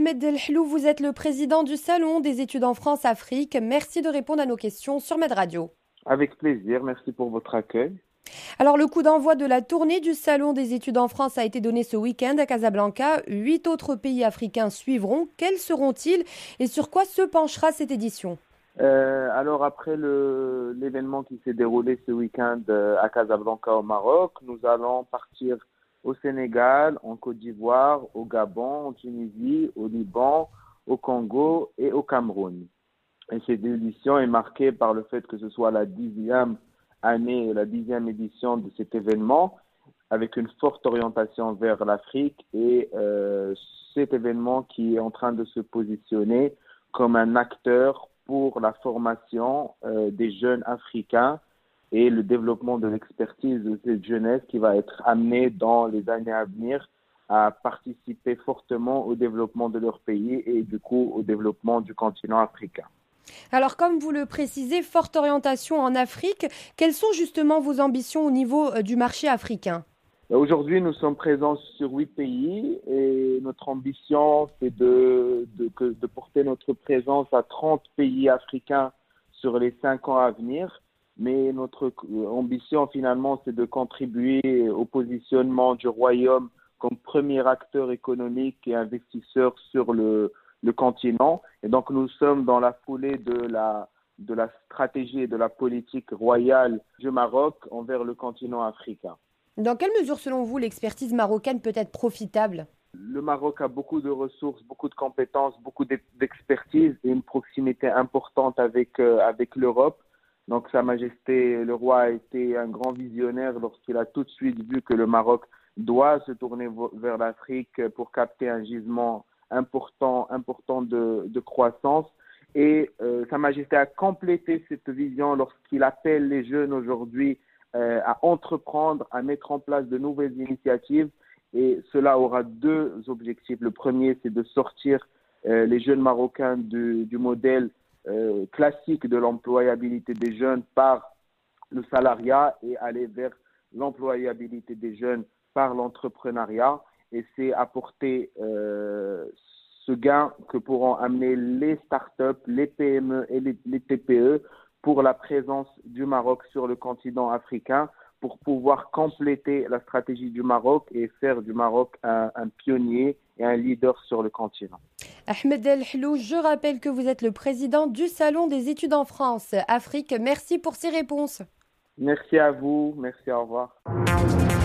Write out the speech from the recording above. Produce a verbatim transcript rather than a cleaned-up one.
Ahmed Delhlou, vous êtes le président du Salon des études en France-Afrique. Merci de répondre à nos questions sur Med Radio. Avec plaisir, merci pour votre accueil. Alors, le coup d'envoi de la tournée du Salon des études en France a été donné ce week-end à Casablanca. Huit autres pays africains suivront. Quels seront-ils et sur quoi se penchera cette édition ? Euh, alors, après le, l'événement qui s'est déroulé ce week-end à Casablanca au Maroc, nous allons partir au Sénégal, en Côte d'Ivoire, au Gabon, en Tunisie, au Liban, au Congo et au Cameroun. Et cette édition est marquée par le fait que ce soit la dixième année, la dixième édition de cet événement, avec une forte orientation vers l'Afrique et euh, cet événement qui est en train de se positionner comme un acteur pour la formation euh, des jeunes africains et le développement de l'expertise de cette jeunesse qui va être amenée dans les années à venir à participer fortement au développement de leur pays et du coup au développement du continent africain. Alors, comme vous le précisez, forte orientation en Afrique. Quelles sont justement vos ambitions au niveau du marché africain ? Aujourd'hui, nous sommes présents sur huit pays et notre ambition, c'est de, de, de porter notre présence à trente pays africains sur les cinq ans à venir. Mais notre ambition, finalement, c'est de contribuer au positionnement du Royaume comme premier acteur économique et investisseur sur le, le continent. Et donc, nous sommes dans la foulée de la, de la stratégie et de la politique royale du Maroc envers le continent africain. Dans quelle mesure, selon vous, l'expertise marocaine peut être profitable ? Le Maroc a beaucoup de ressources, beaucoup de compétences, beaucoup d'expertise et une proximité importante avec, euh, avec l'Europe. Donc, Sa Majesté le Roi a été un grand visionnaire lorsqu'il a tout de suite vu que le Maroc doit se tourner vers l'Afrique pour capter un gisement important, important de, de croissance. Et euh, Sa Majesté a complété cette vision lorsqu'il appelle les jeunes aujourd'hui euh, à entreprendre, à mettre en place de nouvelles initiatives. Et cela aura deux objectifs. Le premier, c'est de sortir euh, les jeunes Marocains du, du modèle Euh, classique de l'employabilité des jeunes par le salariat et aller vers l'employabilité des jeunes par l'entrepreneuriat. Et c'est apporter euh, ce gain que pourront amener les startups, les P M E et les, les T P E pour la présence du Maroc sur le continent africain, pour pouvoir compléter la stratégie du Maroc et faire du Maroc un, un pionnier et un leader sur le continent. Ahmed Delhlou, je rappelle que vous êtes le président du Salon des études en France Afrique. Merci pour ces réponses. Merci à vous. Merci, au revoir.